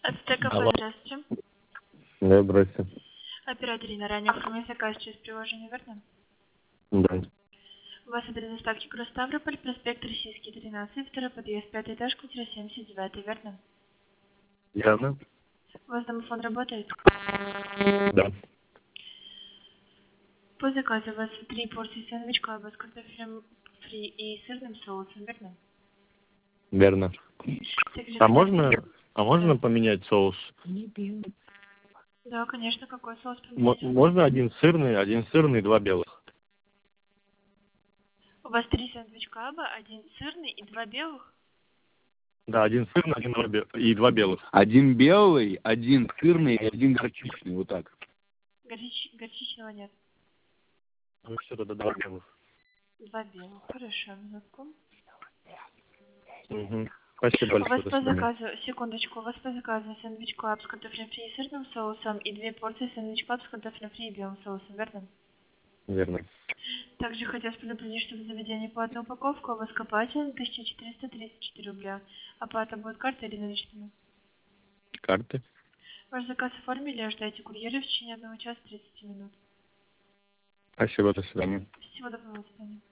СТКП, Алло. здравствуйте. Да, здрасте. Оператор Ирина, ранее оформил заказ через приложение, верно? Да. У вас адрес доставки город Ставрополь, проспект Российский, 13, второй подъезд, 5 этаж, квартира 79, верно? Ясно? У вас домофон работает? Да. По заказу у вас 3 порции сэндвичка с картофелем фри и сырным соусом, верно? Верно. Также А хотят... можно, Да. поменять соус? Да, конечно, какой соус поменять? Можно один сырный, два белых? У вас 3 сэндвичка, один сырный и 2 белых? Да, один сырный, и два белых. Один белый, один сырный и один горчичный. Вот так. Горчичного нет. Ну все, тогда два белых. 2 белых, хорошо, минутку. Угу. Спасибо У вас большое, до по свидания. заказу, секундочку, у вас по заказу сэндвич клаб с картофелем фри и сырным соусом и 2 порции сэндвич клаб с картофелем фри и белым соусом, верно? Верно. Также хотелось предупредить, что в заведении платная упаковка, у вас копатель 1434 рубля. Оплата будет картой или наличными? Карты. Ваш заказ оформили, ожидайте курьера в течение 1 часа 30 минут. Спасибо, до свидания. Всего доброго, до свидания.